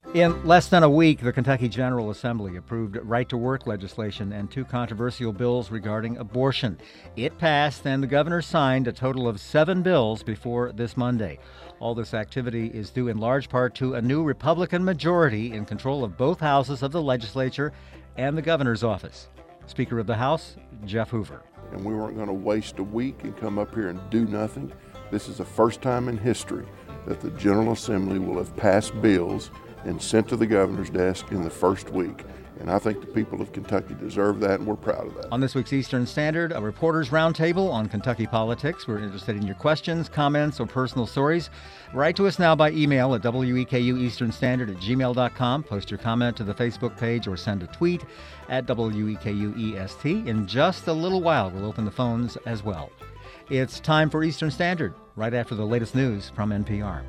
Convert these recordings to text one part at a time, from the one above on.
In less than a week, the Kentucky General Assembly approved right-to-work legislation and two controversial bills regarding abortion. It passed, and the governor signed a total of 7 bills before this Monday. All this activity is due in large part to a new Republican majority in control of both houses of the legislature and the governor's office. Speaker of the House, Jeff Hoover. And we weren't going to waste a week and come up here and do nothing. This is the first time in history that the General Assembly will have passed bills and sent to the governor's desk in the first week. And I think the people of Kentucky deserve that, and we're proud of that. On this week's Eastern Standard, a reporter's roundtable on Kentucky politics. We're interested in your questions, comments, or personal stories. Write to us now by email at wekueasternstandard@gmail.com. Post your comment to the Facebook page or send a tweet at WEKUEST. In just a little while, we'll open the phones as well. It's time for Eastern Standard, right after the latest news from NPR.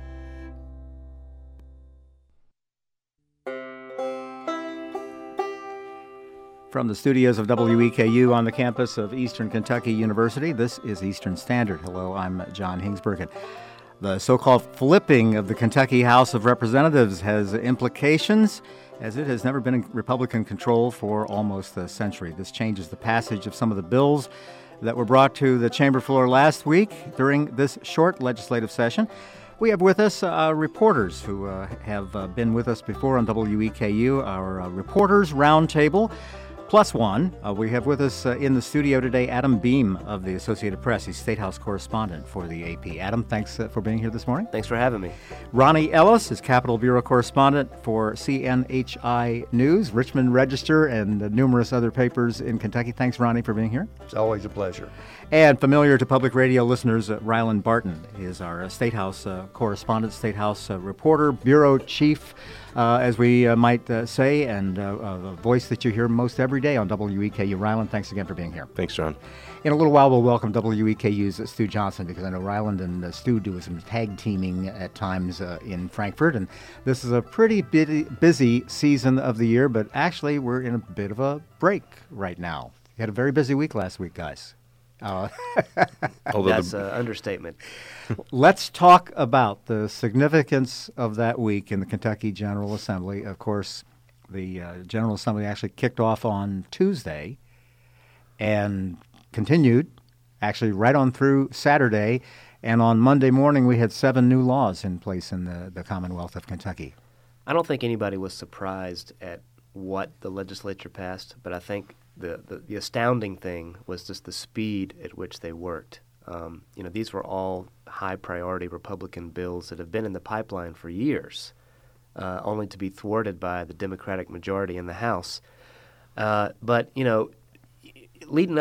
From the studios of WEKU on the campus of Eastern Kentucky University, this is Eastern Standard. Hello, I'm John Hingsbergen. The so-called flipping of the Kentucky House of Representatives has implications, as it has never been in Republican control for almost a century. This changes the passage of some of the bills that were brought to the chamber floor last week during this short legislative session. We have with us reporters who have been with us before on WEKU, our Reporters Roundtable. Plus one, we have with us in the studio today Adam Beam of the Associated Press. He's State House correspondent for the AP. Adam, thanks for being here this morning. Thanks for having me. Ronnie Ellis is Capitol Bureau correspondent for CNHI News, Richmond Register, and numerous other papers in Kentucky. Thanks, Ronnie, for being here. It's always a pleasure. And familiar to public radio listeners, Ryland Barton is our State House correspondent, State House reporter, bureau chief, as we might say, and a voice that you hear most every day on WEKU. Ryland, thanks again for being here. Thanks, John. In a little while, we'll welcome WEKU's Stu Johnson, because I know Ryland and Stu do some tag teaming at times in Frankfort, and this is a pretty busy season of the year, but actually we're in a bit of a break right now. You had a very busy week last week, guys. That's an understatement. Let's talk about the significance of that week in the Kentucky General Assembly. Of course, the General Assembly actually kicked off on Tuesday and continued actually right on through Saturday. And on Monday morning, we had 7 new laws in place in the Commonwealth of Kentucky. I don't think anybody was surprised at what the legislature passed, but I think the astounding thing was just the speed at which they worked. These were all high-priority Republican bills that have been in the pipeline for years, only to be thwarted by the Democratic majority in the House. But leading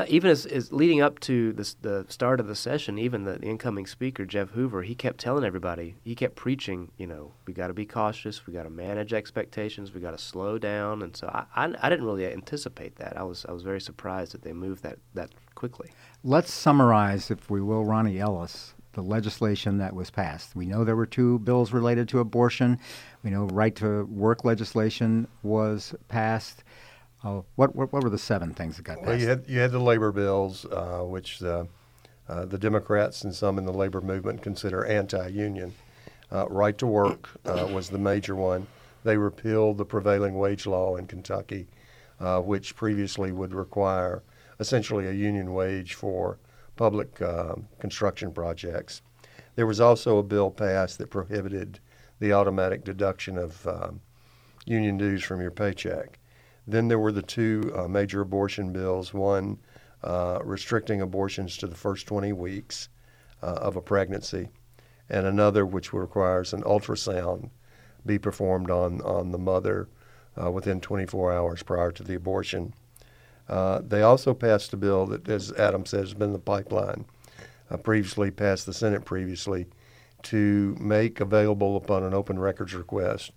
up to the start of the session, even the incoming speaker, Jeff Hoover, he kept telling everybody, he kept preaching, we got to be cautious, we got to manage expectations, we got to slow down. And so I didn't really anticipate that. I was very surprised that they moved that quickly. Let's summarize, if we will, Ronnie Ellis, the legislation that was passed. We know there were 2 bills related to abortion. We know right-to-work legislation was passed. What were the 7 things that got passed? Well, you had the labor bills, which the Democrats and some in the labor movement consider anti-union. Right to work was the major one. They repealed the prevailing wage law in Kentucky, which previously would require essentially a union wage for public construction projects. There was also a bill passed that prohibited the automatic deduction of union dues from your paycheck. Then there were the 2 major abortion bills, one restricting abortions to the first 20 weeks of a pregnancy, and another which requires an ultrasound be performed on the mother within 24 hours prior to the abortion. They also passed a bill that, as Adam said, has been in the pipeline, previously passed the Senate previously, to make available upon an open records request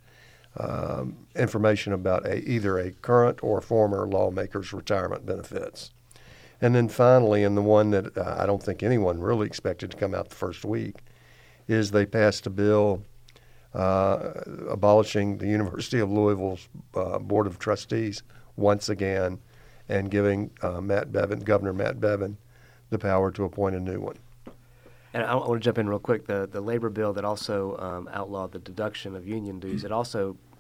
information about either a current or former lawmaker's retirement benefits. And then finally, and the one that I don't think anyone really expected to come out the first week, is they passed a bill abolishing the University of Louisville's Board of Trustees once again, and giving Governor Matt Bevin, the power to appoint a new one. And I want to jump in real quick. The labor bill that also outlawed the deduction of union dues, it also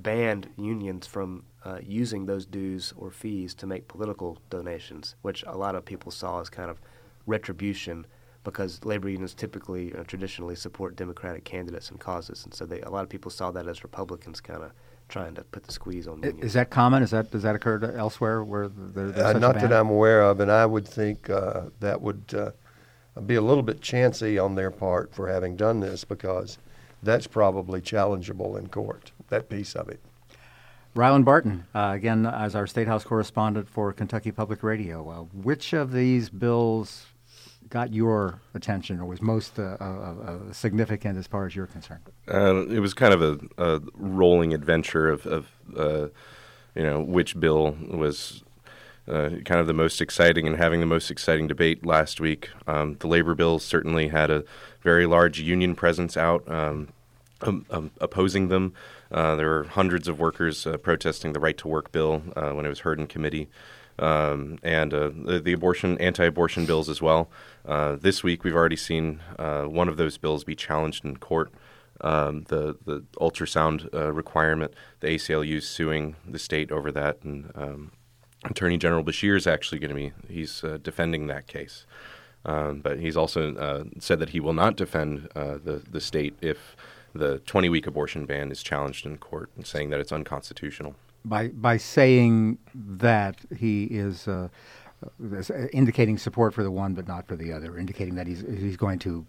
banned unions from using those dues or fees to make political donations, which a lot of people saw as kind of retribution, because labor unions typically, traditionally support Democratic candidates and causes, and so a lot of people saw that as Republicans kind of trying to put the squeeze on unions. Is that common? Does that occur elsewhere where there's such not a ban? that I'm aware of, and I would think that would be a little bit chancy on their part for having done this, because that's probably challengeable in court, that piece of it. Ryland Barton, again, as our State House correspondent for Kentucky Public Radio, which of these bills got your attention or was most significant as far as you're concerned? It was kind of a rolling adventure of which bill was kind of the most exciting and having the most exciting debate last week. The labor bill certainly had a very large union presence out opposing them. There were hundreds of workers protesting the right to work bill when it was heard in committee. And the anti-abortion bills as well. This week, we've already seen one of those bills be challenged in court. The ultrasound requirement, the ACLU is suing the state over that, and Attorney General Beshear is actually going to he's defending that case. But he's also said that he will not defend the state if the 20-week abortion ban is challenged in court, and saying that it's unconstitutional. By saying that, he is indicating support for the one but not for the other, indicating that he's going to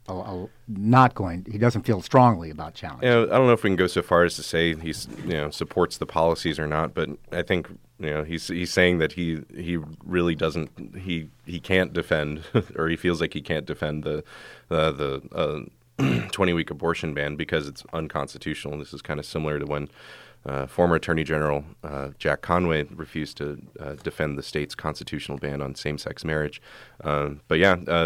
he doesn't feel strongly about challenge. I don't know if we can go so far as to say he's supports the policies or not, but I think he's saying that he really doesn't he can't defend or he feels like he can't defend the 20-week abortion ban because it's unconstitutional. This is kind of similar to when former Attorney General Jack Conway refused to defend the state's constitutional ban on same-sex marriage. But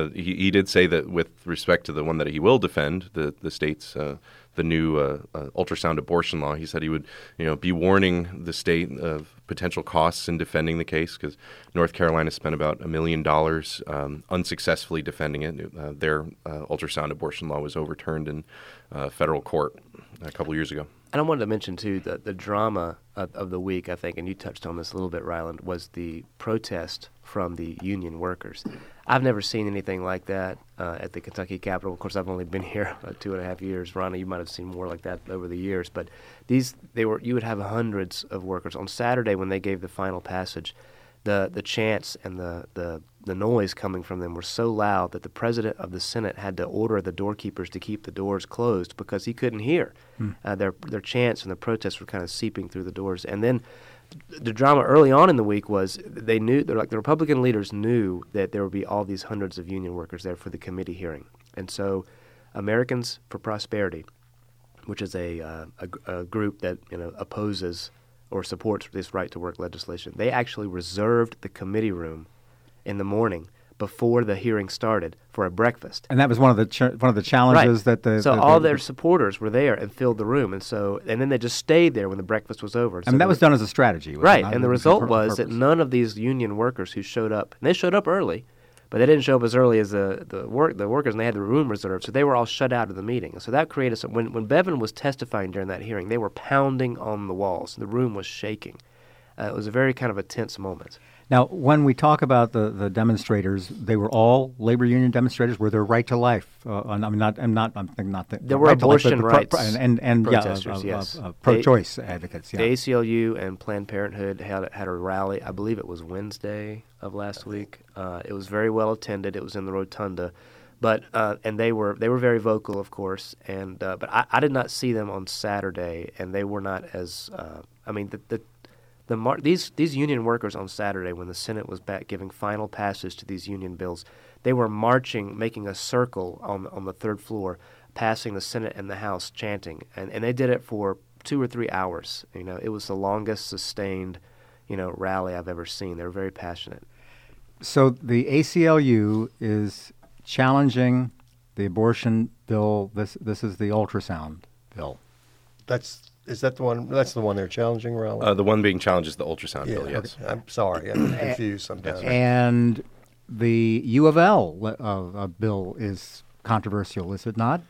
he did say that with respect to the one that he will defend, the state's the new ultrasound abortion law, he said he would be warning the state of potential costs in defending the case, because North Carolina spent about $1 million unsuccessfully defending it. Their ultrasound abortion law was overturned in federal court a couple years ago. And I wanted to mention, too, that the drama of the week, I think, and you touched on this a little bit, Ryland, was the protest from the union workers. I've never seen anything like that at the Kentucky Capitol. Of course, I've only been here 2.5 years. Ronnie, you might have seen more like that over the years. But you would have hundreds of workers. On Saturday, when they gave the final passage, the chants and the noise coming from them were so loud that the president of the Senate had to order the doorkeepers to keep the doors closed because he couldn't hear. Their chants and the protests were kind of seeping through the doors. And then the drama early on in the week was the Republican leaders knew that there would be all these hundreds of union workers there for the committee hearing. And so Americans for Prosperity, which is a group that opposes or supports this right-to-work legislation, they actually reserved the committee room in the morning before the hearing started for a breakfast. And that was one of the challenges right. that all their supporters were there and filled the room, and then they just stayed there when the breakfast was over. And that was done as a strategy, right? And the result was that none of these union workers who showed up, and they showed up early, but they didn't show up as early as the workers, and they had the room reserved, so they were all shut out of the meeting. And so that created when Bevin was testifying during that hearing, they were pounding on the walls. The room was shaking. It was a very kind of a tense moment. Now, when we talk about the demonstrators, they were all labor union demonstrators. Were there right to life? There were abortion rights and protesters, yes, pro-choice advocates. Yeah. The ACLU and Planned Parenthood had a rally. I believe it was Wednesday of last week. It was very well attended. It was in the rotunda, but and they were very vocal, of course. And but I did not see them on Saturday, and they were not as. These union workers on Saturday, when the Senate was back giving final passage to these union bills, they were marching, making a circle on the third floor, passing the Senate and the House, chanting, and they did it for 2 or 3 hours. It was the longest sustained, rally I've ever seen. They were very passionate. So the ACLU is challenging the abortion bill. This is the ultrasound bill. Is that the one? That's the one they're challenging, Raleigh? The one being challenged is the ultrasound bill, yes. Okay. I'm sorry. I'm confused sometimes. And the U of L bill is controversial, is it not?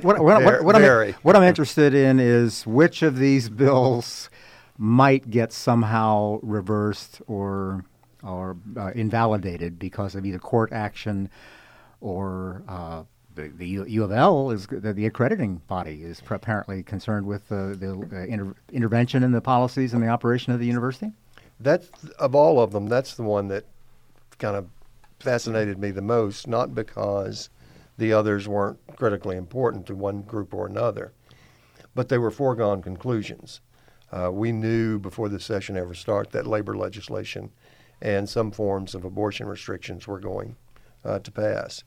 What I'm interested in is which of these bills might get somehow reversed or invalidated because of either court action or the U of L is the accrediting body is apparently concerned with the intervention in the policies and the operation of the university. That's of all of them. That's the one that kind of fascinated me the most. Not because the others weren't critically important to one group or another, but they were foregone conclusions. We knew before the session ever started that labor legislation and some forms of abortion restrictions were going to pass.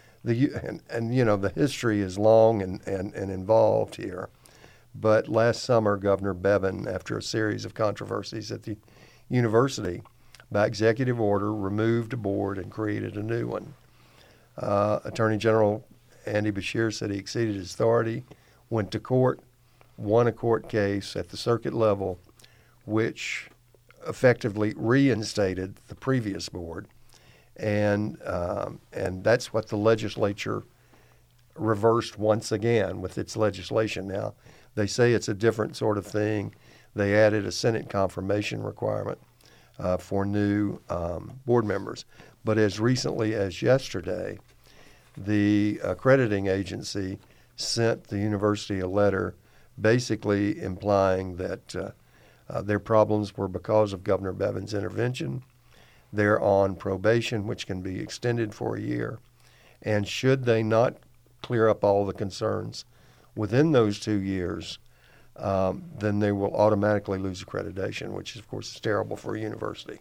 The history is long and involved here. But last summer, Governor Bevin, after a series of controversies at the university, by executive order, removed a board and created a new one. Attorney General Andy Beshear said he exceeded his authority, went to court, won a court case at the circuit level, which effectively reinstated the previous board, and that's what the legislature reversed once again with its legislation. Now, they say it's a different sort of thing. They added a Senate confirmation requirement for new board members. But as recently as yesterday, the accrediting agency sent the university a letter basically implying that their problems were because of Governor Bevin's intervention. They're on probation, which can be extended for a year. And should they not clear up all the concerns within those 2 years, then they will automatically lose accreditation, which, of course, is terrible for a university.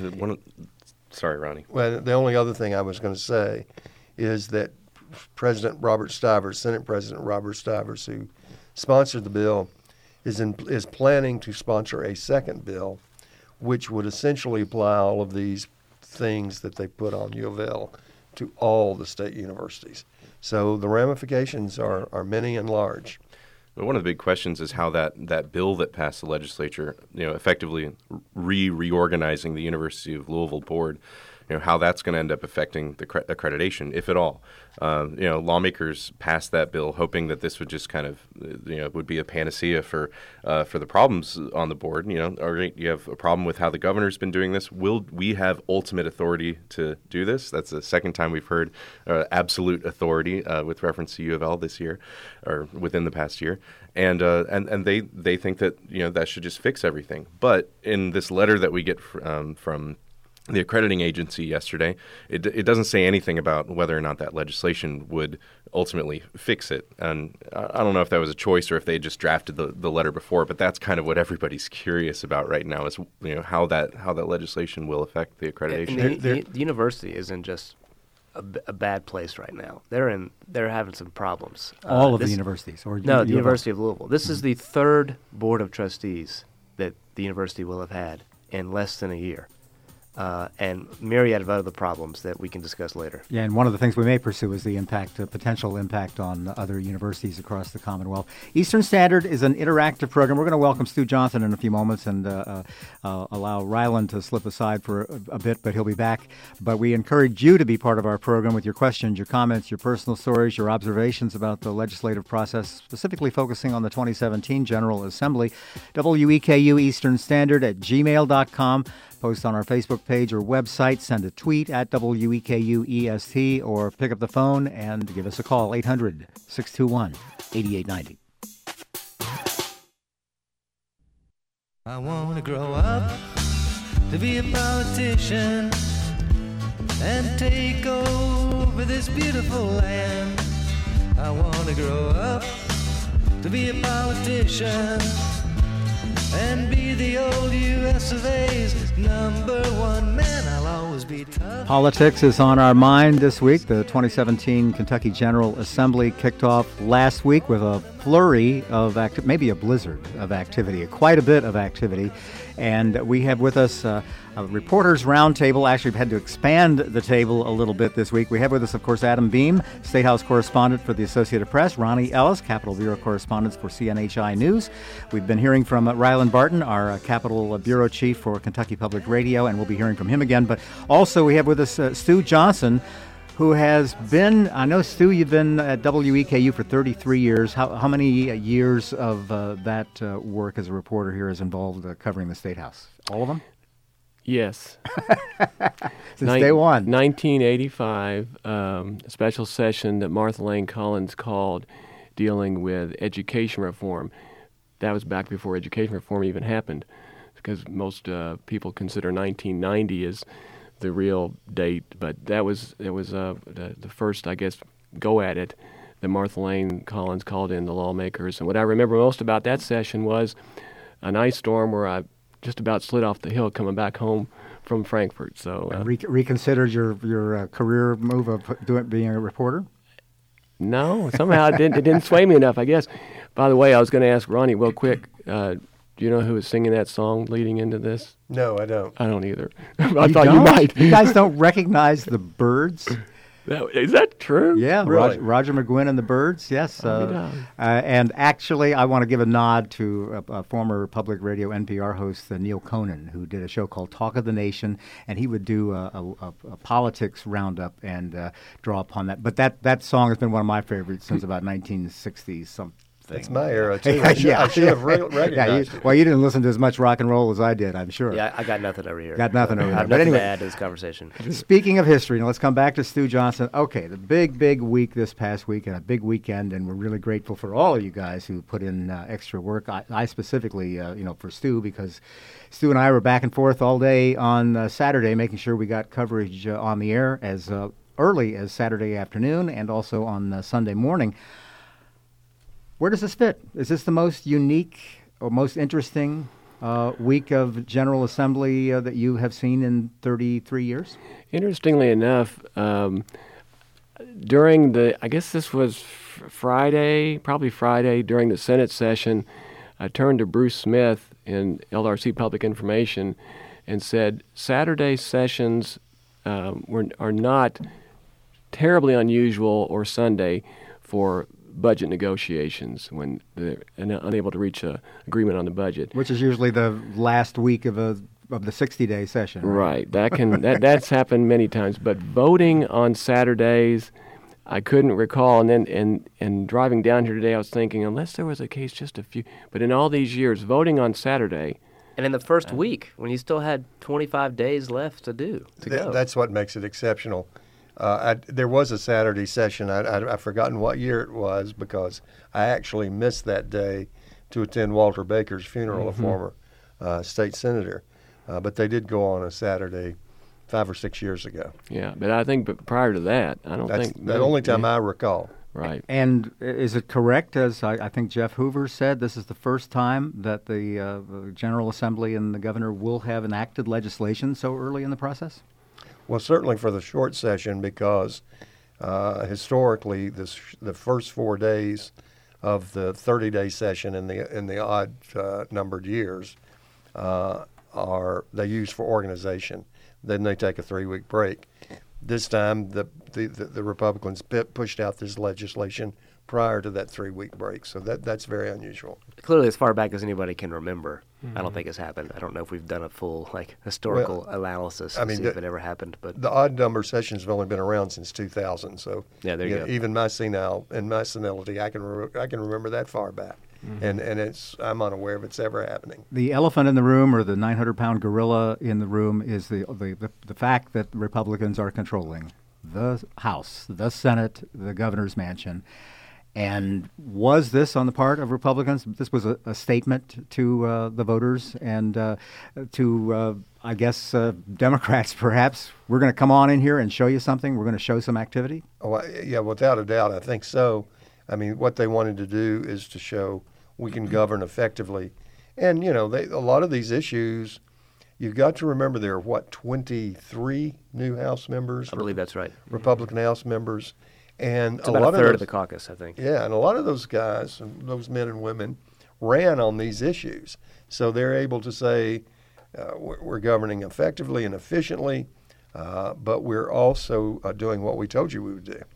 Sorry, Ronnie. Well, the only other thing I was going to say is that President Robert Stivers, Senate President Robert Stivers, who sponsored the bill, is planning to sponsor a second bill, which would essentially apply all of these things that they put on U of L to all the state universities. So the ramifications are many and large. But one of the big questions is how that bill that passed the legislature, effectively reorganizing the University of Louisville board, how that's going to end up affecting the accreditation, if at all. Lawmakers passed that bill hoping that this would just kind of, would be a panacea for the problems on the board. All right, you have a problem with how the governor's been doing this. Will we have ultimate authority to do this? That's the second time we've heard absolute authority with reference to U of L this year, or within the past year. And they think that that should just fix everything. But in this letter that we get from the accrediting agency yesterday, it doesn't say anything about whether or not that legislation would ultimately fix it. And I don't know if that was a choice or if they just drafted the letter before, but that's kind of what everybody's curious about right now is how that legislation will affect the accreditation. The university is in just a bad place right now. They're having some problems. All of the universities? No, the University of Louisville. This is the third board of trustees that the university will have had in less than a year. And myriad of other problems that we can discuss later. Yeah, and one of the things we may pursue is the potential impact on other universities across the Commonwealth. Eastern Standard is an interactive program. We're going to welcome Stu Johnson in a few moments and allow Ryland to slip aside for a bit, but he'll be back. But we encourage you to be part of our program with your questions, your comments, your personal stories, your observations about the legislative process, specifically focusing on the 2017 General Assembly. WEKU Eastern Standard at gmail.com. Post on our Facebook page or website, send a tweet at WEKUEST, or pick up the phone and give us a call, 800-621-8890. I want to grow up to be a politician and take over this beautiful land. I want to grow up to be a politician and be the old U.S. of A's #1 man. I'll always be tough. Politics is on our mind this week. The 2017 Kentucky General Assembly kicked off last week with a flurry of maybe a blizzard of activity, quite a bit of activity. And we have with us a reporters roundtable. Actually, we've had to expand the table a little bit this week. We have with us, of course, Adam Beam, State House correspondent for the Associated Press, Ronnie Ellis, Capitol Bureau correspondent for CNHI News. We've been hearing from Ryland Barton, our Capitol Bureau chief for Kentucky Public Radio, and we'll be hearing from him again. But also we have with us Stu Johnson, who has been, I know, Stu, you've been at WEKU for 33 years. How many years of that work as a reporter here is involved covering the State House? All of them? Yes. Since day one. 1985, a special session that Martha Lane Collins called dealing with education reform. That was back before education reform even happened, because most people consider 1990 as the real date, but it was the first, I guess, go at it that Martha Lane Collins called in the lawmakers. And what I remember most about that session was an ice storm where I just about slid off the hill coming back home from Frankfurt. So reconsidered your career move of being a reporter? No, somehow it didn't sway me enough, I guess. By the way, I was going to ask Ronnie real quick, do you know who was singing that song leading into this? No, I don't. I don't either. I thought you might. You guys don't recognize the Byrds? Is that true? Yeah, really? Roger McGuinn and the Byrds, yes. And actually, I want to give a nod to a former public radio NPR host, Neil Conan, who did a show called Talk of the Nation, and he would do a politics roundup and draw upon that. But that song has been one of my favorites since about 1960s, something. That's my era, too. I should have recognized it. Well, you didn't listen to as much rock and roll as I did, I'm sure. Yeah, I got nothing over here. Got nothing over I here. have But nothing anyway, to add to this conversation. Speaking of history, now let's come back to Stu Johnson. Okay, the big week this past week and a big weekend, and we're really grateful for all of you guys who put in extra work. I specifically, for Stu, because Stu and I were back and forth all day on Saturday, making sure we got coverage on the air as early as Saturday afternoon and also on Sunday morning. Where does this fit? Is this the most unique or most interesting week of General Assembly that you have seen in 33 years? Interestingly enough, during I guess this was probably Friday, during the Senate session, I turned to Bruce Smith in LRC Public Information and said, Saturday sessions are not terribly unusual, or Sunday, for budget negotiations when they're unable to reach an agreement on the budget, which is usually the last week of the 60-day session. Right. That's happened many times. But voting on Saturdays, I couldn't recall. And then and driving down here today, I was thinking, unless there was a case, just a few. But in all these years, voting on Saturday. And in the first week, when you still had 25 days left to go. That's what makes it exceptional. There was a Saturday session. I've forgotten what year it was, because I actually missed that day to attend Walter Baker's funeral, a former state senator. But they did go on a Saturday 5 or 6 years ago. Yeah, but I think prior to that, That's the only time I recall. Right. And is it correct, as I think Jeff Hoover said, this is the first time that the General Assembly and the governor will have enacted legislation so early in the process? Well, certainly for the short session, because historically the first 4 days of the 30-day session in the odd numbered years they use for organization. Then they take a 3-week break. This time the Republicans pushed out this legislation prior to that 3-week break, so that's very unusual. Clearly, as far back as anybody can remember, I don't think it's happened. I don't know if we've done a full historical analysis to see if it ever happened. But the odd number sessions have only been around since 2000, so yeah, there you go. Even my senility, I can remember that far back, and I'm unaware of it's ever happening. The elephant in the room, or the 900-pound gorilla in the room, is the fact that Republicans are controlling the House, the Senate, the governor's mansion. And was this on the part of Republicans? This was a statement to the voters and to, I guess, Democrats, perhaps. We're going to come on in here and show you something. We're going to show some activity. Oh, yeah, without a doubt, I think so. I mean, what they wanted to do is to show we can govern effectively. And, a lot of these issues, you've got to remember there are, 23 new House members? I believe that's right. Republican House members. And it's about a third of the caucus, I think. Yeah, and a lot of those guys, and those men and women, ran on these issues. So they're able to say, we're governing effectively and efficiently, but we're also doing what we told you we would do.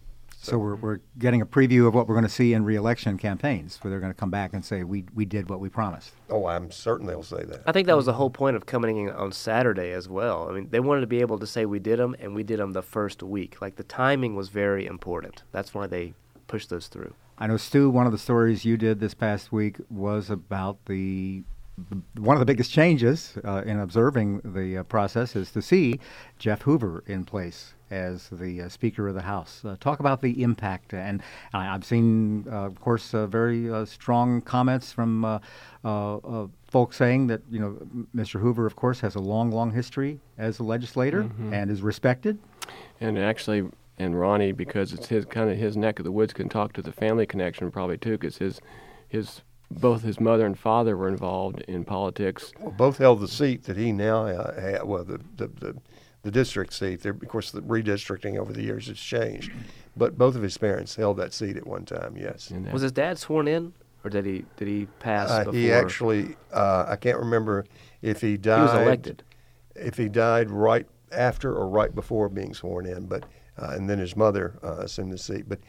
So we're getting a preview of what we're going to see in re-election campaigns, where they're going to come back and say, we did what we promised. Oh, I'm certain they'll say that. I think that was the whole point of coming in on Saturday as well. I mean, they wanted to be able to say we did them, and we did them the first week. Like, the timing was very important. That's why they pushed those through. I know, Stu, one of the stories you did this past week was about one of the biggest changes in observing the process is to see Jeff Hoover in place as the Speaker of the House. Talk about the impact. And I've seen, of course, very strong comments from folks saying that, Mr. Hoover, of course, has a long, long history as a legislator and is respected. And actually, and Ronnie, because it's his neck of the woods, can talk to the family connection probably too, because both his mother and father were involved in politics. Well, both held the seat that he now had. Well, the district seat. There, of course, the redistricting over the years has changed, but both of his parents held that seat at one time. Yes. Was his dad sworn in, or did he pass before? He actually, I can't remember if he died. He was elected. If he died right after or right before being sworn in, but and then his mother assumed the seat. But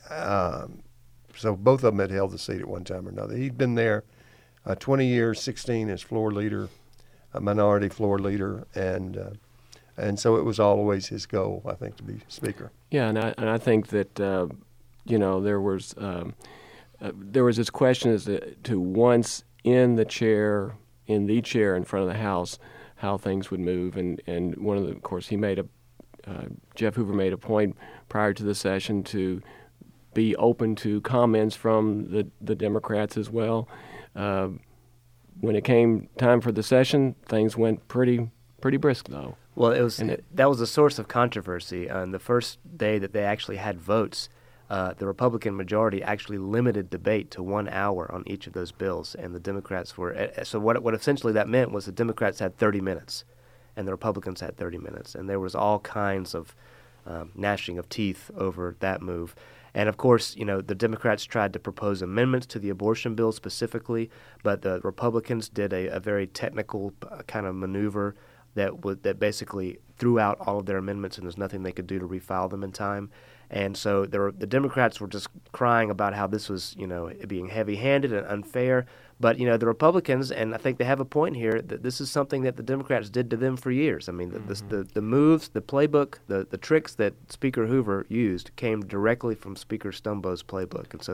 so both of them had held the seat at one time or another. He'd been there 20 years, 16 as floor leader, a minority floor leader, and so it was always his goal, I think, to be Speaker. Yeah, and I think that there was this question as to once in the chair in front of the House, how things would move, and of course Jeff Hoover made a point prior to the session to be open to comments from the Democrats as well. When it came time for the session, things went pretty brisk, though. Well, that was a source of controversy. On the first day that they actually had votes, the Republican majority actually limited debate to 1 hour on each of those bills, and the Democrats were. So what essentially that meant was the Democrats had 30 minutes, and the Republicans had 30 minutes, and there was all kinds of gnashing of teeth over that move. And of course, the Democrats tried to propose amendments to the abortion bill specifically, but the Republicans did a very technical kind of maneuver that basically threw out all of their amendments, and there's nothing they could do to refile them in time. And so the Democrats were just crying about how this was, being heavy-handed and unfair. But, the Republicans, and I think they have a point here, that this is something that the Democrats did to them for years. I mean, the moves, the playbook, the tricks that Speaker Hoover used came directly from Speaker Stumbo's playbook. And so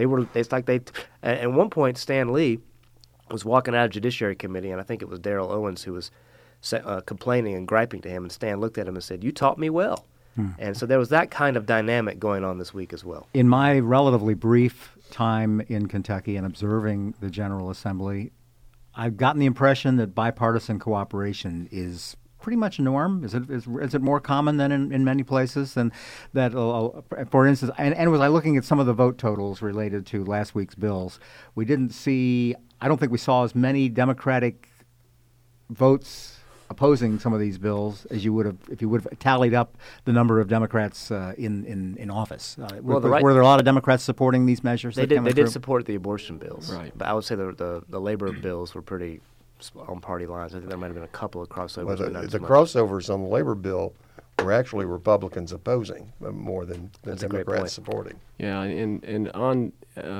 at one point, Stan Lee was walking out of Judiciary Committee, and I think it was Darrell Owens who was complaining and griping to him, and Stan looked at him and said, "You taught me well." And so there was that kind of dynamic going on this week as well. In my relatively brief time in Kentucky and observing the General Assembly, I've gotten the impression that bipartisan cooperation is pretty much a norm. Is it more common than in many places? And that, for instance, and was I looking at some of the vote totals related to last week's bills, I don't think we saw as many Democratic votes opposing some of these bills as you would have if you would have tallied up the number of Democrats in office. Were there a lot of Democrats supporting these measures? They did support the abortion bills, right? But I would say the labor bills were pretty on party lines. I think there might have been a couple of crossovers. Well, the crossovers on the labor bill were actually Republicans opposing more than Democrats supporting. Yeah, and on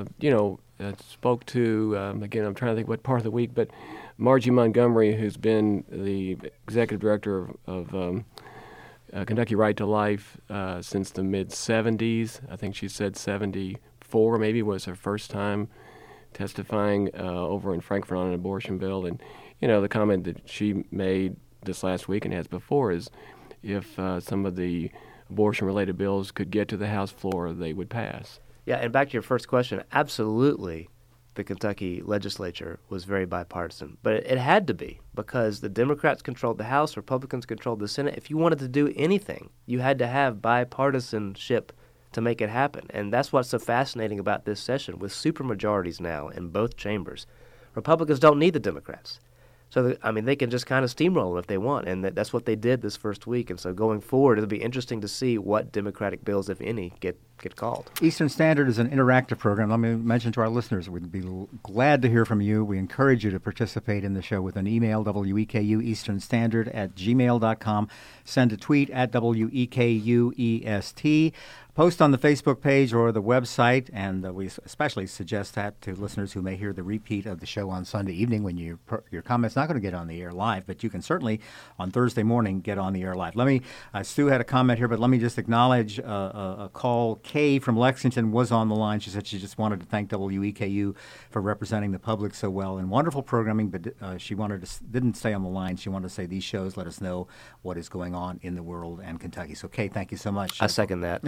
spoke to again. I'm trying to think what part of the week, but Margie Montgomery, who's been the executive director of Kentucky Right to Life since the mid-'70s. I think she said 74 maybe was her first time testifying over in Frankfurt on an abortion bill. And, the comment that she made this last week and has before is if some of the abortion-related bills could get to the House floor, they would pass. Yeah, and back to your first question, absolutely. The Kentucky legislature was very bipartisan. But it had to be because the Democrats controlled the House, Republicans controlled the Senate. If you wanted to do anything, you had to have bipartisanship to make it happen. And that's what's so fascinating about this session. With supermajorities now in both chambers, Republicans don't need the Democrats. So, they can just kind of steamroll if they want, and that's what they did this first week. And so going forward, it'll be interesting to see what Democratic bills, if any, get called. Eastern Standard is an interactive program. Let me mention to our listeners, we'd be glad to hear from you. We encourage you to participate in the show with an email, WEKU Eastern Standard @gmail.com. Send a tweet @WEKUEST. post on the Facebook page or the website, and we especially suggest that to listeners who may hear the repeat of the show on Sunday evening when your comment's not going to get on the air live, but you can certainly on Thursday morning get on the air live. Let me, Stu had a comment here, but let me just acknowledge a call. Kay from Lexington was on the line. She said she just wanted to thank WEKU for representing the public so well and wonderful programming, but she didn't stay on the line. She wanted to say these shows let us know what is going on in the world and Kentucky. So, Kay, thank you so much. I second that.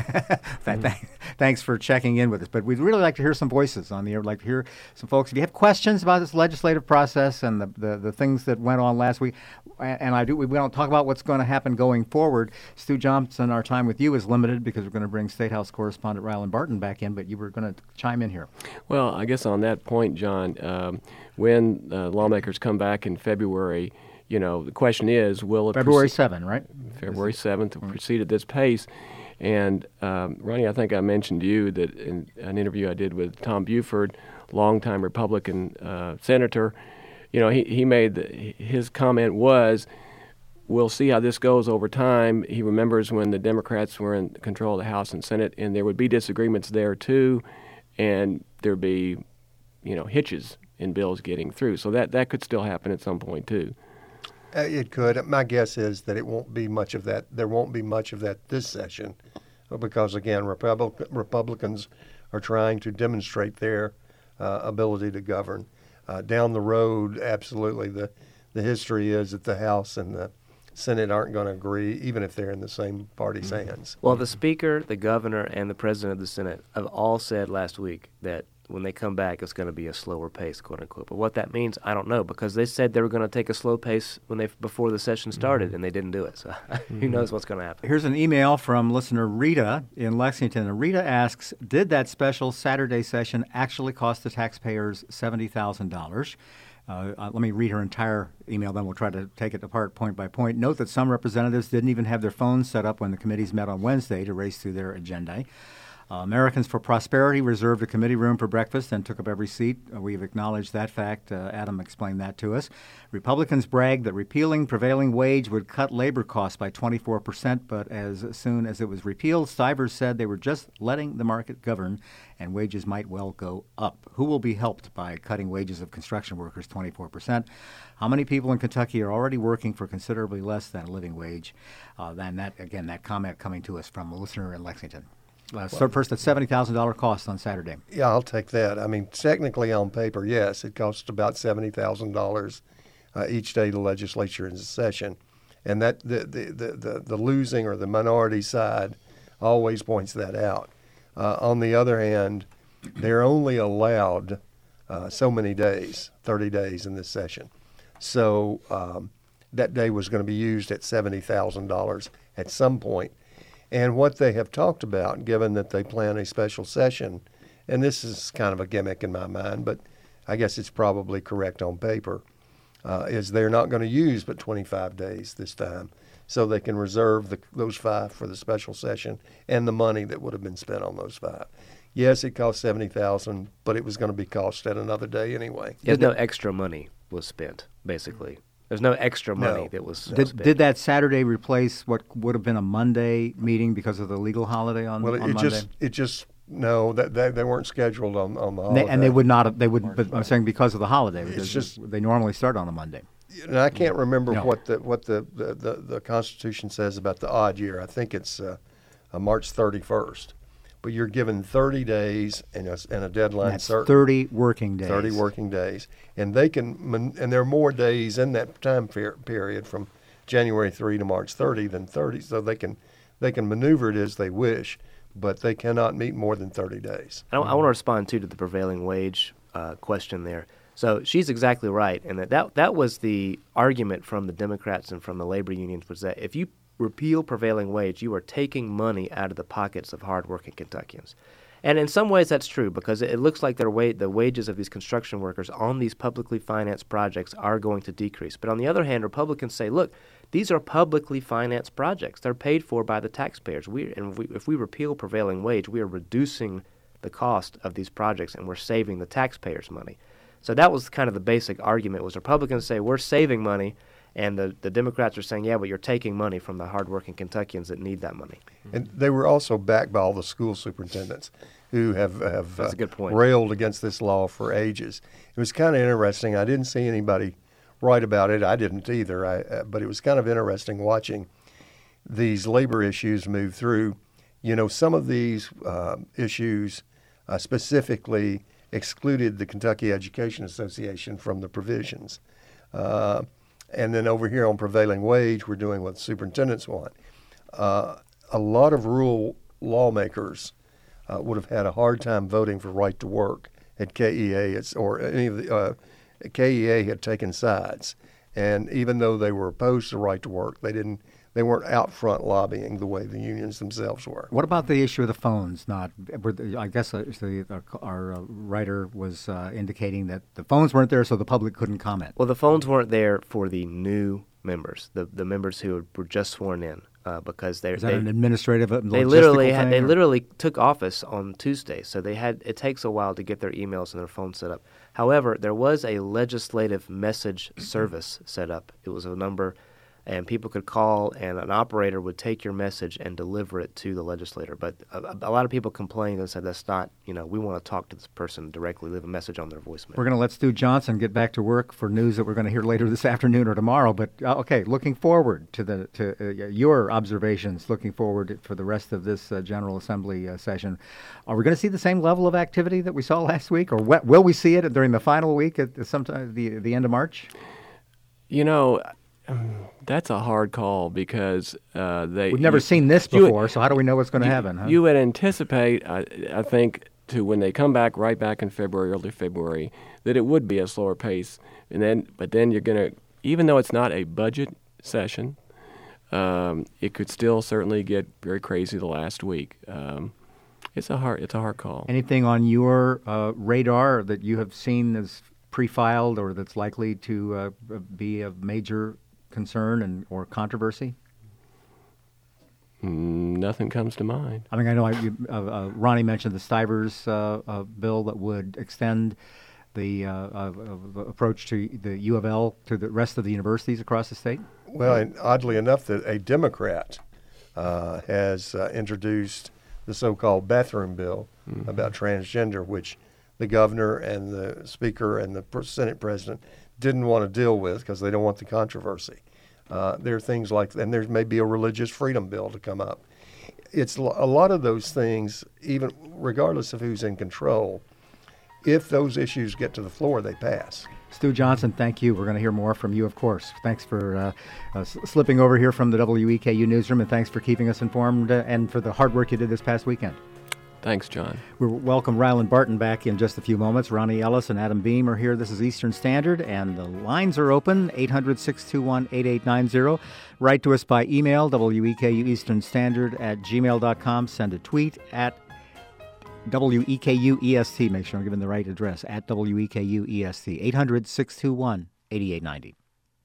Thanks for checking in with us. But we'd really like to hear some voices on the air. We'd like to hear some folks. If you have questions about this legislative process and the things that went on last week, and we don't talk about what's going to happen going forward. Stu Johnson, our time with you is limited because we're going to bring State House correspondent Rylan Barton back in, but you were going to chime in here. Well, I guess on that point, John, when lawmakers come back in February, the question is, will it February 7, right? February 7th, proceed at this pace. And, Ronnie, I think I mentioned to you that in an interview I did with Tom Buford, longtime Republican senator, he made his comment was, we'll see how this goes over time. He remembers when the Democrats were in control of the House and Senate, and there would be disagreements there, too, and there'd be, hitches in bills getting through. So that could still happen at some point, too. It could. My guess is that it won't be much of that. There won't be much of that this session because, again, Republicans are trying to demonstrate their ability to govern. Down the road, absolutely, the history is that the House and the Senate aren't going to agree, even if they're in the same party's hands. Well, the Speaker, the Governor, and the President of the Senate have all said last week that when they come back, it's going to be a slower pace, quote unquote. But what that means, I don't know, because they said they were going to take a slow pace before the session started, and they didn't do it. So who knows what's going to happen? Here's an email from listener Rita in Lexington. And Rita asks, did that special Saturday session actually cost the taxpayers $70,000? Let me read her entire email, then we'll try to take it apart point by point. Note that some representatives didn't even have their phones set up when the committees met on Wednesday to race through their agenda. Americans for Prosperity reserved a committee room for breakfast and took up every seat. We've acknowledged that fact. Adam explained that to us. Republicans bragged that repealing prevailing wage would cut labor costs by 24%, but as soon as it was repealed, Stivers said they were just letting the market govern and wages might well go up. Who will be helped by cutting wages of construction workers 24%? How many people in Kentucky are already working for considerably less than a living wage? That comment coming to us from a listener in Lexington. First, that $70,000 cost on Saturday. Yeah, I'll take that. I mean, technically on paper, yes, it costs about $70,000 each day the legislature is in session, and that the losing or the minority side always points that out. On the other hand, they're only allowed so many days, 30 days in this session. So that day was going to be used at $70,000 at some point. And what they have talked about, given that they plan a special session, and this is kind of a gimmick in my mind, but I guess it's probably correct on paper, is they're not going to use but 25 days this time. So they can reserve those 5 for the special session and the money that would have been spent on those 5. Yes, it cost $70,000, but it was going to be cost at another day anyway. There's no extra money was spent, basically. There's no extra money that was spent. Did that Saturday replace what would have been a Monday meeting because of the legal holiday on Monday? No, they weren't scheduled on the holiday. And they would not have, but I'm saying because of the holiday. They normally start on a Monday. And I can't remember what the Constitution says about the odd year. I think it's March 31st. But you're given 30 days and a deadline. That's certain. 30 working days. 30 working days, and they can, and there are more days in that time period from January 3 to March 30 than 30. So they can maneuver it as they wish, but they cannot meet more than 30 days. I want to respond to the prevailing wage question there. So she's exactly right, and that was the argument from the Democrats and from the labor unions was that if you repeal prevailing wage, you are taking money out of the pockets of hardworking Kentuckians. And in some ways that's true because it looks like the wages of these construction workers on these publicly financed projects are going to decrease. But on the other hand, Republicans say, look, these are publicly financed projects. They're paid for by the taxpayers. If we repeal prevailing wage, we are reducing the cost of these projects and we're saving the taxpayers money. So that was kind of the basic argument was Republicans say we're saving money And the Democrats are saying, yeah, but you're taking money from the hardworking Kentuckians that need that money. And they were also backed by all the school superintendents who have That's a good point. railed against this law for ages. It was kind of interesting. I didn't see anybody write about it. I didn't either. But it was kind of interesting watching these labor issues move through. You know, some of these issues specifically excluded the Kentucky Education Association from the provisions. And then over here on prevailing wage, we're doing what superintendents want. A lot of rural lawmakers would have had a hard time voting for right to work at KEA, or any of the KEA had taken sides, and even though they were opposed to right to work, they weren't out front lobbying the way the unions themselves were. What about the issue of the phones? I guess our writer was indicating that the phones weren't there, so the public couldn't comment. Well, the phones weren't there for the new members, the members who were just sworn in, because Is that an administrative they logistical thing? They literally took office on Tuesday, so it takes a while to get their emails and their phones set up. However, there was a legislative message service set up. It was a number, and people could call, and an operator would take your message and deliver it to the legislator. But a lot of people complained and said, that's not, we want to talk to this person directly, leave a message on their voicemail. We're going to let Stu Johnson get back to work for news that we're going to hear later this afternoon or tomorrow. But, okay, looking forward to your observations, looking forward for the rest of this General Assembly session. Are we going to see the same level of activity that we saw last week, or will we see it during the final week at sometime the end of March? That's a hard call because we've never seen this before, so how do we know what's going to happen? Huh? You would anticipate, I think, when they come back right back in February, early February, that it would be a slower pace. But then you're going to, even though it's not a budget session, it could still certainly get very crazy the last week. It's a hard call. Anything on your radar that you have seen as pre-filed or that's likely to be a major concern or controversy? Nothing comes to mind. I mean, I know Ronnie mentioned the Stivers bill that would extend the approach to the U of L to the rest of the universities across the state. Well, and oddly enough, that a Democrat has introduced the so-called bathroom bill about transgender, which the governor and the speaker and the Senate president didn't want to deal with because they don't want the controversy. There are things like, and there may be a religious freedom bill to come up. It's a lot of those things, even regardless of who's in control, if those issues get to the floor, they pass. Stu Johnson, thank you. We're going to hear more from you, of course. Thanks for slipping over here from the WEKU newsroom, and thanks for keeping us informed and for the hard work you did this past weekend. Thanks, John. We'll welcome Ryland Barton back in just a few moments. Ronnie Ellis and Adam Beam are here. This is Eastern Standard, and the lines are open, 800-621-8890. Write to us by email, WEKUEasternStandard@gmail.com. Send a tweet at WEKUEST. Make sure I'm giving the right address, at WEKUEST, 800-621-8890.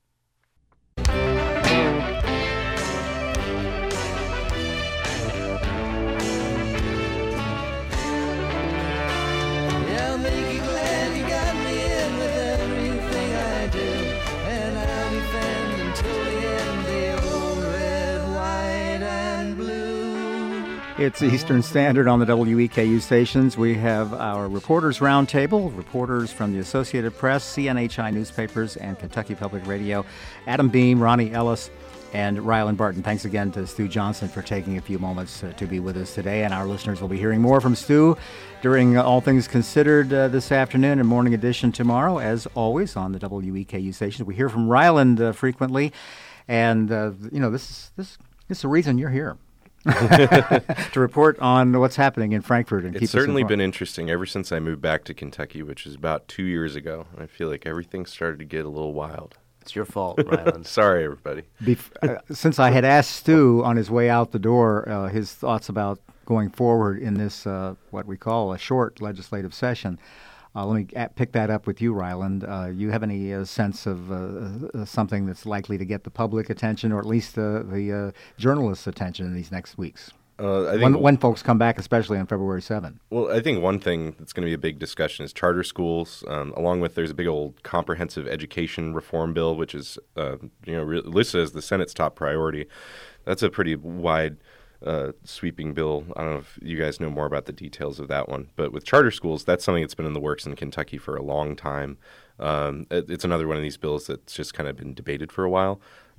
It's Eastern Standard on the WEKU stations. We have our Reporters Roundtable, reporters from the Associated Press, CNHI newspapers, and Kentucky Public Radio. Adam Beam, Ronnie Ellis, and Ryland Barton. Thanks again to Stu Johnson for taking a few moments to be with us today. And our listeners will be hearing more from Stu during All Things Considered this afternoon and Morning Edition tomorrow, as always, on the WEKU stations. We hear from Ryland frequently, and, this is the reason you're here. to report on what's happening in Frankfort and keep us informed. It's certainly been interesting ever since I moved back to Kentucky, which is about 2 years ago. I feel like everything started to get a little wild. It's your fault, Ryland. Sorry, everybody. Since I had asked Stu on his way out the door his thoughts about going forward in this, what we call a short legislative session, let me pick that up with you, Ryland. You have any sense of something that's likely to get the public attention, or at least the journalists' attention in these next weeks? I think when folks come back, especially on February 7th. Well, I think one thing that's going to be a big discussion is charter schools, along with there's a big old comprehensive education reform bill, which is listed as the Senate's top priority. That's a pretty wide sweeping bill. I don't know if you guys know more about the details of that one, but with charter schools, that's something that's been in the works in Kentucky for a long time. It's another one of these bills that's just kind of been debated for a while,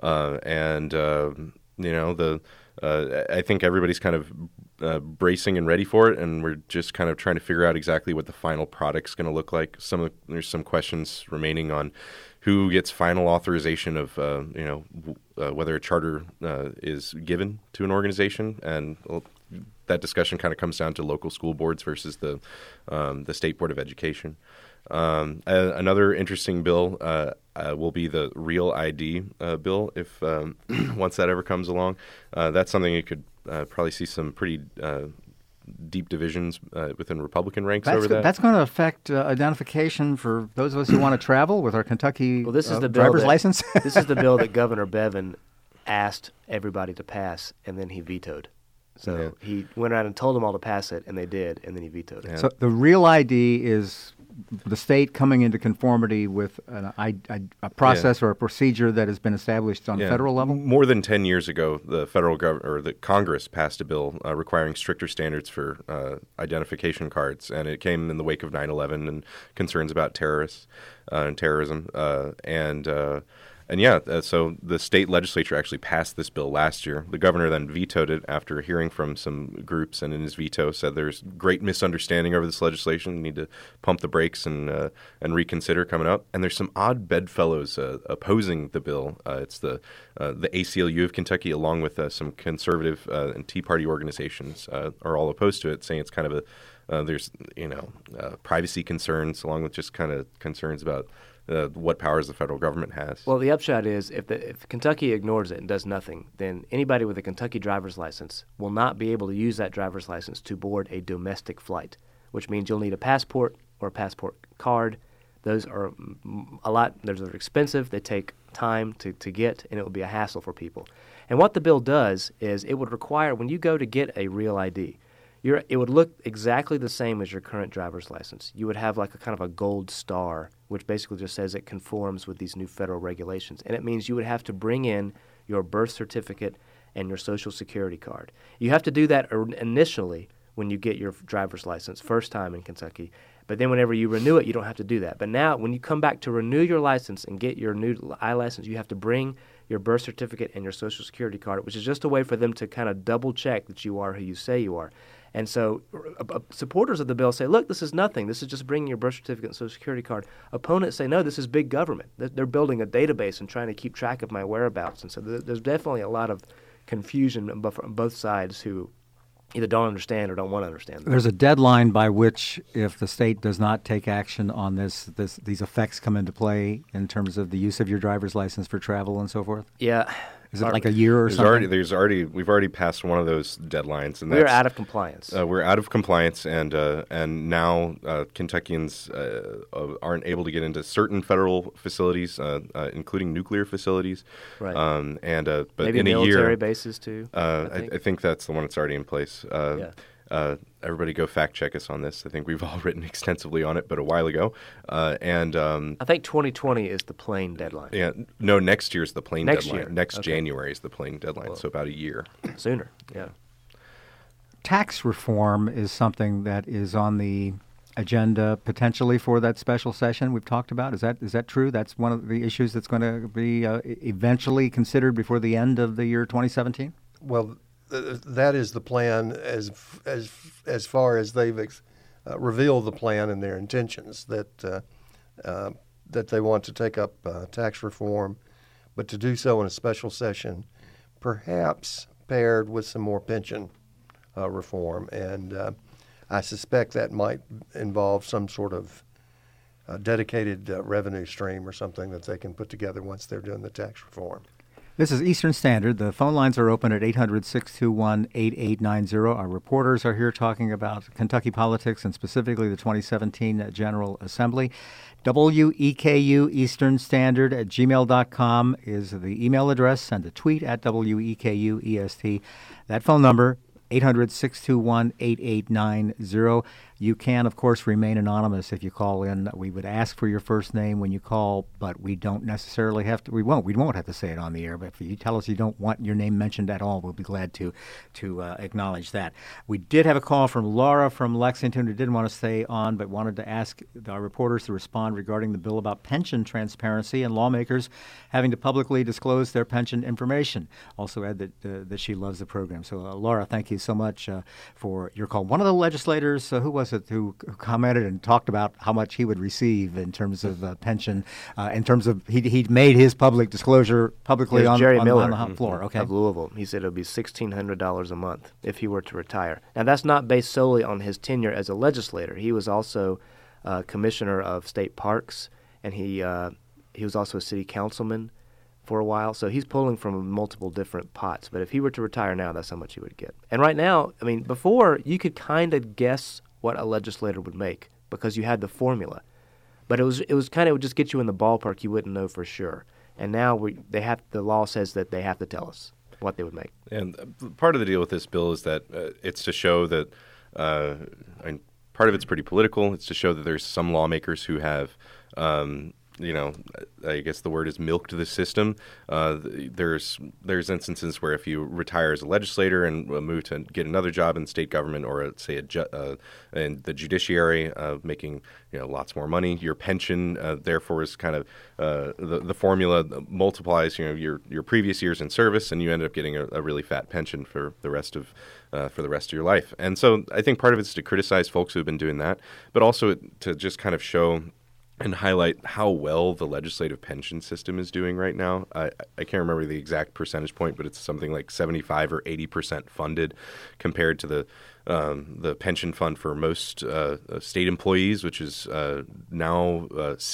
I think everybody's kind of bracing and ready for it, and we're just kind of trying to figure out exactly what the final product's going to look like. There's some questions remaining on who gets final authorization of whether a charter is given to an organization, and that discussion kind of comes down to local school boards versus the State Board of Education. Another interesting bill will be the Real ID bill, if once that ever comes along. That's something you could probably see some pretty deep divisions within Republican ranks over that. That's going to affect identification for those of us who want to travel with our Kentucky driver's license. This is the bill that Governor Bevin asked everybody to pass, and then he vetoed. So he went around and told them all to pass it, and they did, and then he vetoed it. Yeah. So the Real ID is the state coming into conformity with a process or a procedure that has been established on the federal level? More than 10 years ago, the federal the Congress passed a bill requiring stricter standards for identification cards, and it came in the wake of 9/11 and concerns about terrorists and terrorism. So the state legislature actually passed this bill last year. The governor then vetoed it after hearing from some groups, and in his veto said there's great misunderstanding over this legislation. We need to pump the brakes and reconsider coming up. And there's some odd bedfellows opposing the bill. It's the ACLU of Kentucky, along with some conservative and Tea Party organizations, are all opposed to it, saying it's kind of there's privacy concerns, along with just kind of concerns about what powers the federal government has. Well, the upshot is if Kentucky ignores it and does nothing, then anybody with a Kentucky driver's license will not be able to use that driver's license to board a domestic flight, which means you'll need a passport or a passport card. Those are those are expensive. They take time to get, and it will be a hassle for people. And what the bill does is it would require, when you go to get a Real ID, it would look exactly the same as your current driver's license. You would have like a kind of a gold star, which basically just says it conforms with these new federal regulations. And it means you would have to bring in your birth certificate and your Social Security card. You have to do that initially when you get your driver's license, first time in Kentucky. But then whenever you renew it, you don't have to do that. But now when you come back to renew your license and get your new I-license, you have to bring your birth certificate and your Social Security card, which is just a way for them to kind of double check that you are who you say you are. And so supporters of the bill say, look, this is nothing. This is just bringing your birth certificate and Social Security card. Opponents say, no, this is big government. They're building a database and trying to keep track of my whereabouts. And so there's definitely a lot of confusion on both sides who either don't understand or don't want to understand. There's a deadline by which, if the state does not take action on these effects come into play in terms of the use of your driver's license for travel and so forth? Yeah. Is it like a year or something? We've already passed one of those deadlines, and we're out of compliance. We're out of compliance, and now Kentuckians aren't able to get into certain federal facilities, including nuclear facilities. Right. But maybe in a year, military bases too. I think that's the one that's already in place. Everybody go fact check us on this. I think we've all written extensively on it, but a while ago. I think 2020 is the plane deadline. Yeah, no, next year's the plane next deadline. Year. Next okay. January is the plane deadline, so about a year. Sooner, yeah. Tax reform is something that is on the agenda potentially for that special session we've talked about. Is that true? That's one of the issues that's going to be eventually considered before the end of the year 2017? Well, that is the plan as far as they've revealed the plan and their intentions that they want to take up tax reform, but to do so in a special session, perhaps paired with some more pension reform. And I suspect that might involve some sort of dedicated revenue stream or something that they can put together once they're doing the tax reform. This is Eastern Standard. The phone lines are open at 800-621-8890. Our reporters are here talking about Kentucky politics and specifically the 2017 General Assembly. WEKU Eastern Standard at gmail.com is the email address. Send a tweet at WEKU EST. That phone number, 800-621-8890. You can, of course, remain anonymous if you call in. We would ask for your first name when you call, but we don't necessarily have to. We won't have to say it on the air. But if you tell us you don't want your name mentioned at all, we'll be glad to acknowledge that. We did have a call from Laura from Lexington who didn't want to stay on, but wanted to ask our reporters to respond regarding the bill about pension transparency and lawmakers having to publicly disclose their pension information. Also add that she loves the program. So, Laura, thank you so much for your call. One of the legislators, who was it, who commented and talked about how much he would receive in terms of pension, in terms of he'd made his public disclosure publicly on Jerry Miller the floor. Okay. Of Louisville. He said it would be $1,600 a month if he were to retire. Now, that's not based solely on his tenure as a legislator. He was also commissioner of state parks, and he was also a city councilman for a while. So he's pulling from multiple different pots. But if he were to retire now, that's how much he would get. And right now, I mean, before, you could kind of guess what a legislator would make because you had the formula. But it would just get you in the ballpark. You wouldn't know for sure. And now the law says that they have to tell us what they would make. And part of the deal with this bill is that it's to show that and part of it's pretty political. It's to show that there's some lawmakers who have I guess the word is milked the system. There's instances where if you retire as a legislator and move to get another job in state government or in the judiciary, making lots more money, your pension therefore is kind of the formula multiplies your previous years in service, and you end up getting a really fat pension for the rest of your life. And so I think part of it's to criticize folks who have been doing that, but also to just kind of show and highlight how well the legislative pension system is doing right now. I can't remember the exact percentage point, but it's something like 75 or 80% funded compared to the pension fund for most state employees, which is now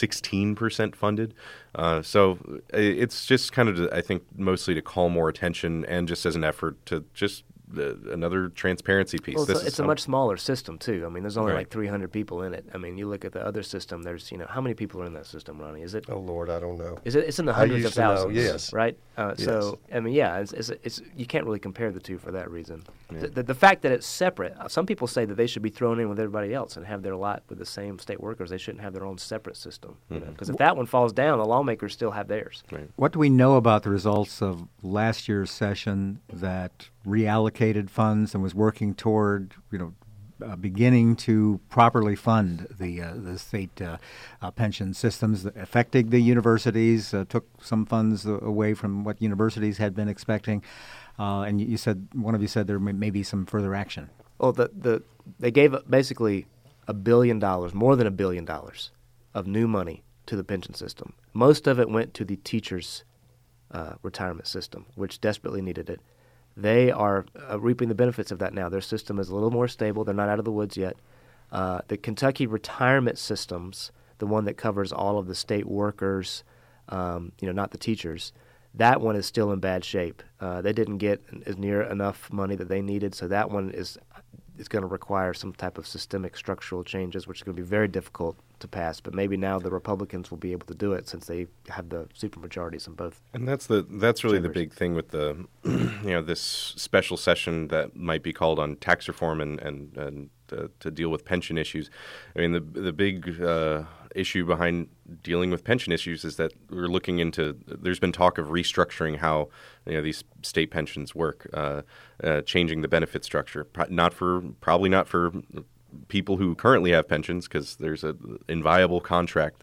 16% funded. So it's just kind of, I think, mostly to call more attention and just as an effort to just another transparency piece. Well, it's a much smaller system, too. I mean, there's only like 300 people in it. I mean, you look at the other system, there's, how many people are in that system, Ronnie? Is it? Oh, Lord, I don't know. It's in the hundreds of thousands, yes. Right? Yes. So, I mean, yeah, it's you can't really compare the two for that reason. Yeah. The fact that it's separate, some people say that they should be thrown in with everybody else and have their lot with the same state workers. They shouldn't have their own separate system. Because if that one falls down, the lawmakers still have theirs. Right. What do we know about the results of last year's session that reallocated funds and was working toward, beginning to properly fund the state pension systems, affecting the universities, took some funds away from what universities had been expecting, and one of you said there may be some further action. Well, they gave basically $1 billion, more than $1 billion, of new money to the pension system. Most of it went to the teachers' retirement system, which desperately needed it. They are reaping the benefits of that now. Their system is a little more stable. They're not out of the woods yet. The Kentucky retirement systems, the one that covers all of the state workers, not the teachers, that one is still in bad shape. They didn't get as near enough money that they needed, so that one is going to require some type of systemic structural changes, which is going to be very difficult to pass. But maybe now the Republicans will be able to do it since they have the supermajorities in both. And that's really the big thing with the this special session that might be called on tax reform and to deal with pension issues. I mean, the big issue behind dealing with pension issues is that we're looking into. There's been talk of restructuring how these state pensions work, changing the benefit structure. Probably not for people who currently have pensions, because there's an inviolable contract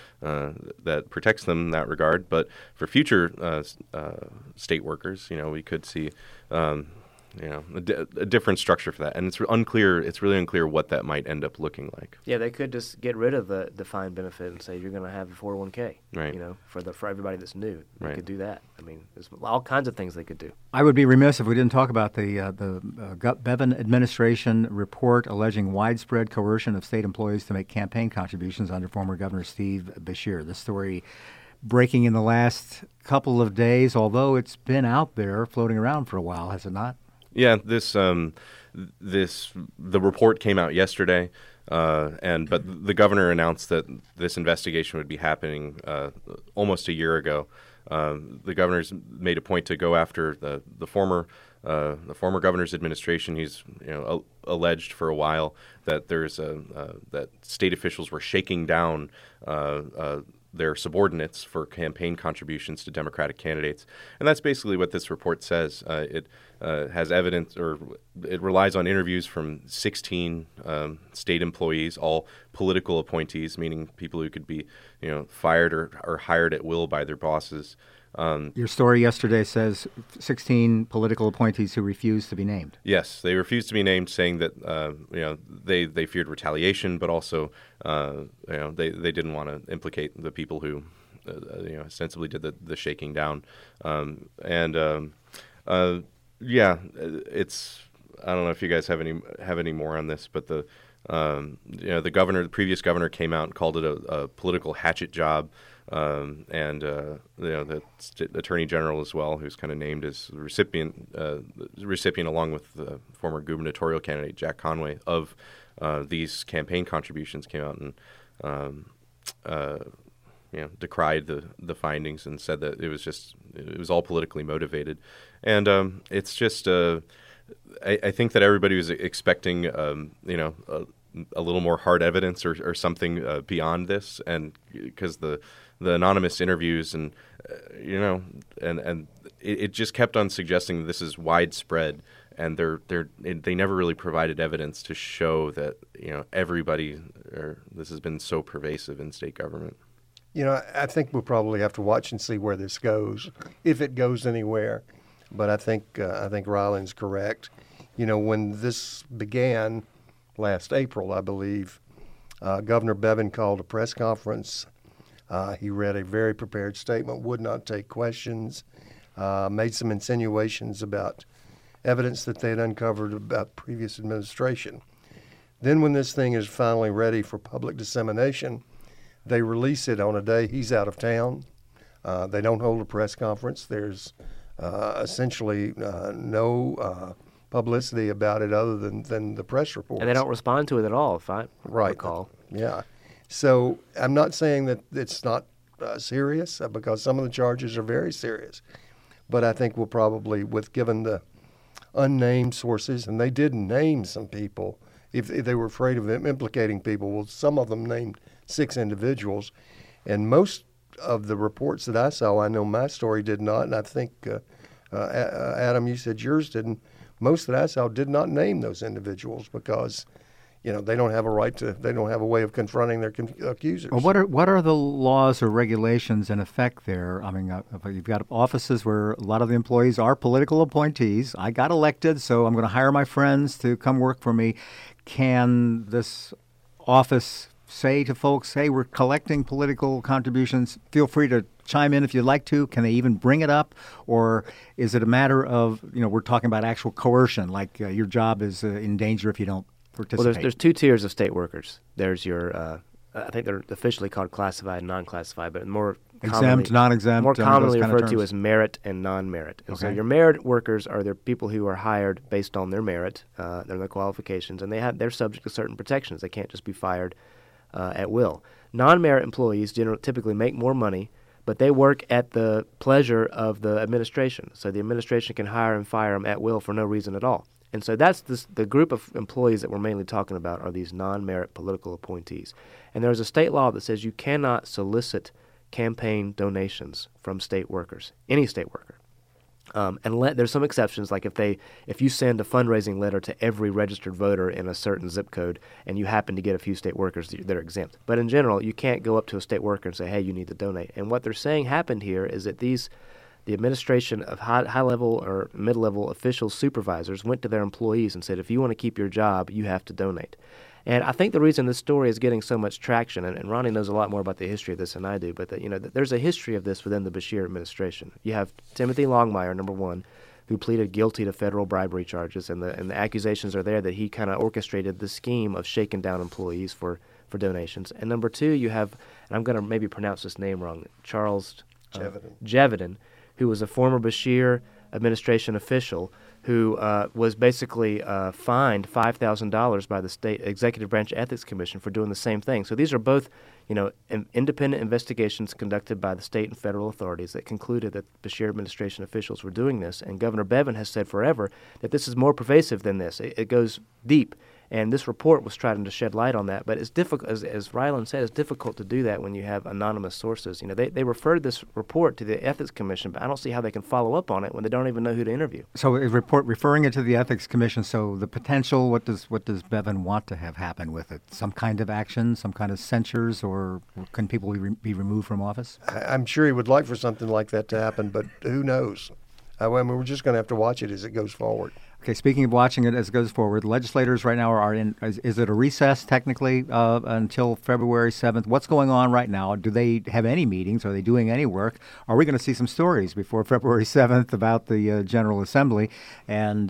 that protects them in that regard. But for future state workers, we could see a different structure for that, and it's unclear. It's really unclear what that might end up looking like. Yeah, they could just get rid of the defined benefit and say you're going to have a 401k. Right. For everybody that's new, they right. could do that. I mean, there's all kinds of things they could do. I would be remiss if we didn't talk about the Bevin administration report alleging widespread coercion of state employees to make campaign contributions under former Governor Steve Beshear. The story breaking in the last couple of days, although it's been out there floating around for a while, has it not? Yeah, the report came out yesterday, but the governor announced that this investigation would be happening almost a year ago. The governor's made a point to go after the former governor's administration. He's alleged for a while that that state officials were shaking down their subordinates for campaign contributions to Democratic candidates, and that's basically what this report says. It has evidence, or it relies on interviews from 16 state employees, all political appointees, meaning people who could be fired or hired at will by their bosses. Your story yesterday says 16 political appointees who refused to be named. Yes, they refused to be named, saying that they feared retaliation, but also they didn't want to implicate the people who ostensibly did the shaking down. It's I don't know if you guys have any more on this, but the previous governor came out and called it a political hatchet job. The Attorney General as well, who's kind of named as the recipient along with the former gubernatorial candidate Jack Conway of these campaign contributions, came out and decried the findings and said that it was all politically motivated, and it's just I think that everybody was expecting a little more hard evidence or something beyond this, and because the anonymous interviews and it just kept on suggesting that this is widespread, and they never really provided evidence to show that this has been so pervasive in state government. I think we'll probably have to watch and see where this goes, if it goes anywhere. But I think Ryland's correct. When this began last April, I believe, Governor Bevin called a press conference. He read a very prepared statement, would not take questions, made some insinuations about evidence that they had uncovered about previous administration. Then when this thing is finally ready for public dissemination, they release it on a day he's out of town. They don't hold a press conference. There's essentially no publicity about it other than the press reports. And they don't respond to it at all, if I recall. Yeah. So I'm not saying that it's not serious, because some of the charges are very serious. But I think we'll probably, given the unnamed sources, and they did name some people, if they were afraid of implicating people, well, some of them named 6 individuals. And most of the reports that I saw, I know my story did not, and I think, Adam, you said yours didn't. Most that I saw did not name those individuals because, they don't have they don't have a way of confronting their accusers. Well, what are the laws or regulations in effect there? I mean, you've got offices where a lot of the employees are political appointees. I got elected, so I'm going to hire my friends to come work for me. Can this office say to folks, hey, we're collecting political contributions, feel free to chime in if you'd like to? Can they even bring it up? Or is it a matter of, we're talking about actual coercion, like your job is in danger if you don't participate? Well, there's 2 tiers of state workers. There's your, I think they're officially called classified and non-classified, but more exempt, non-exempt, more commonly referred to as merit and non-merit. And so your merit workers are the people who are hired based on their merit, their qualifications, and they're subject to certain protections. They can't just be fired at will. Non-merit employees typically make more money, but they work at the pleasure of the administration. So the administration can hire and fire them at will for no reason at all. And so that's the group of employees that we're mainly talking about are these non-merit political appointees. And there's a state law that says you cannot solicit campaign donations from state workers, any state worker. There's some exceptions, like if you send a fundraising letter to every registered voter in a certain zip code and you happen to get a few state workers, they're exempt. But in general, you can't go up to a state worker and say, hey, you need to donate. And what they're saying happened here is that the administration of high-level or mid-level officials, supervisors, went to their employees and said, if you want to keep your job, you have to donate. And I think the reason this story is getting so much traction, and Ronnie knows a lot more about the history of this than I do, but there's a history of this within the Beshear administration. You have Timothy Longmire, number one, who pleaded guilty to federal bribery charges, and the accusations are there that he kind of orchestrated the scheme of shaking down employees for donations. And number two, you have, and I'm going to maybe pronounce this name wrong, Charles Jevedon, who was a former Beshear administration official who was basically fined $5,000 by the state executive branch ethics commission for doing the same thing. So these are both, independent investigations conducted by the state and federal authorities that concluded that Beshear administration officials were doing this. And Governor Bevin has said forever that this is more pervasive than this. It goes deep. And this report was trying to shed light on that. But it's difficult, as Ryland said, it's difficult to do that when you have anonymous sources. They referred this report to the Ethics Commission, but I don't see how they can follow up on it when they don't even know who to interview. So a report referring it to the Ethics Commission, so the potential, what does Bevin want to have happen with it? Some kind of action, some kind of censures, or can people be removed from office? I'm sure he would like for something like that to happen, but who knows? We're just going to have to watch it as it goes forward. Okay, speaking of watching it as it goes forward, legislators right now are in, is it a recess technically until February 7th? What's going on right now? Do they have any meetings? Are they doing any work? Are we going to see some stories before February 7th about the General Assembly? And,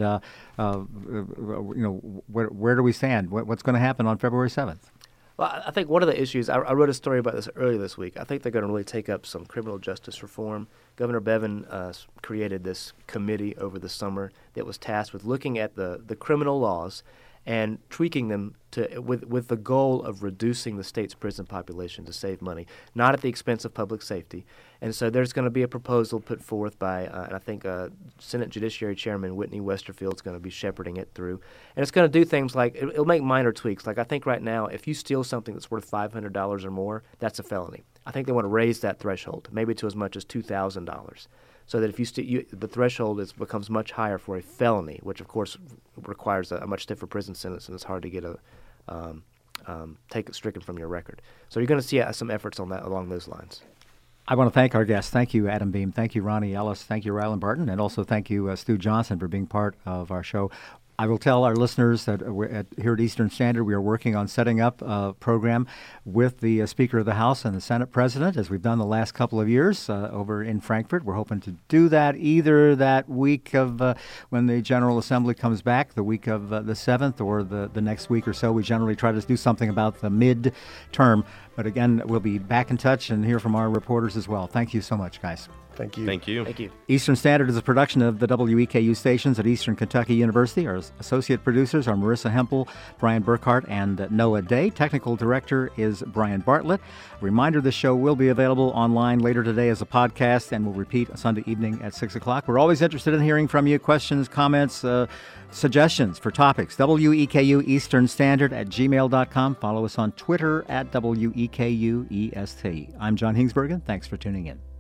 where do we stand? What's going to happen on February 7th? Well, I think one of the issues, I wrote a story about this earlier this week. I think they're going to really take up some criminal justice reform. Governor Bevin created this committee over the summer that was tasked with looking at the criminal laws and tweaking them with the goal of reducing the state's prison population to save money, not at the expense of public safety. And so there's going to be a proposal put forth by, and I think Senate Judiciary Chairman Whitney Westerfield is going to be shepherding it through. And it's going to do things like, it'll make minor tweaks. Like I think right now, if you steal something that's worth $500 or more, that's a felony. I think they want to raise that threshold, maybe to as much as $2,000. So that if the threshold becomes much higher for a felony, which of course requires a much stiffer prison sentence, and it's hard to get take it stricken from your record. So you're going to see some efforts on that along those lines. I want to thank our guests. Thank you, Adam Beam. Thank you, Ronnie Ellis. Thank you, Ryland Barton. And also thank you, Stu Johnson, for being part of our show. I will tell our listeners that here at Eastern Standard, we are working on setting up a program with the Speaker of the House and the Senate President, as we've done the last couple of years over in Frankfurt. We're hoping to do that either that week of when the General Assembly comes back, the week of the 7th, or the next week or so. We generally try to do something about the mid-term. But again, we'll be back in touch and hear from our reporters as well. Thank you so much, guys. Thank you. Thank you. Thank you. Eastern Standard is a production of the WEKU stations at Eastern Kentucky University. Our associate producers are Marissa Hempel, Brian Burkhart, and Noah Day. Technical director is Brian Bartlett. Reminder, the show will be available online later today as a podcast and will repeat Sunday evening at 6 o'clock. We're always interested in hearing from you, questions, comments, suggestions for topics. WEKU Eastern Standard at gmail.com. Follow us on Twitter at WEKUEST. I'm John Hingsbergen. Thanks for tuning in.